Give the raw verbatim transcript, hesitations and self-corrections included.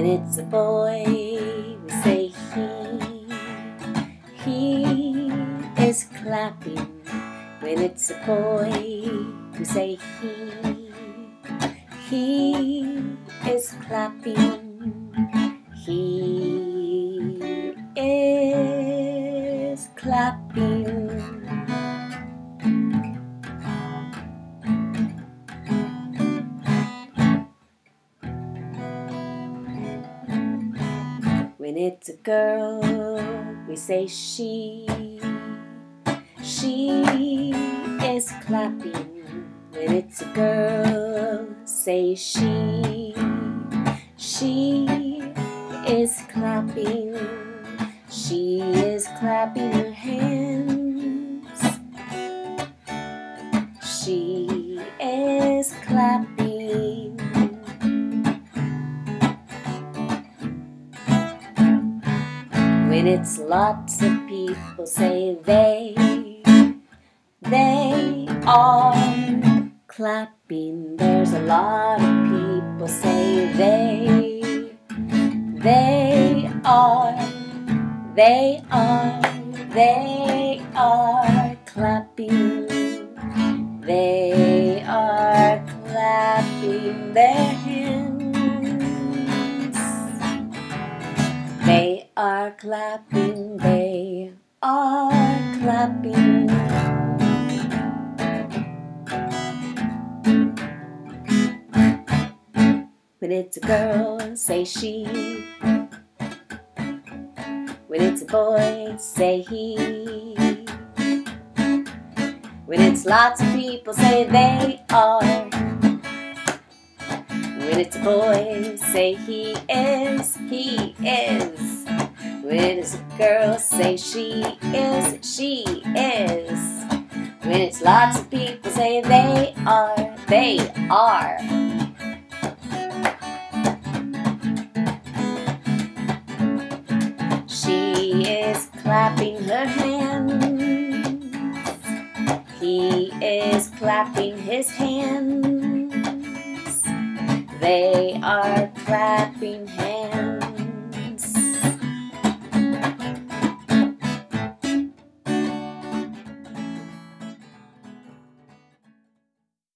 it's a boy, we say he. He is clapping. When it's a boy, we say he. He is clapping. He is clapping. When it's a girl, we say she. She is clapping. When it's a girl, say she. She is clapping. She is clapping her hands. She is clapping. When it's lots of people, say they. They are clapping. There's a lot of people, say they. They are. They are. They are clapping. They are clapping their hands. They are clapping. They are clapping. When it's a girl, say she. When it's a boy, say he. When it's lots of people, say they are. When it's a boy, say he is, he is. When it's a girl, say she is, she is. When it's lots of people, say they are, they are. She is clapping her hands. He is clapping his hands. They are clapping hands.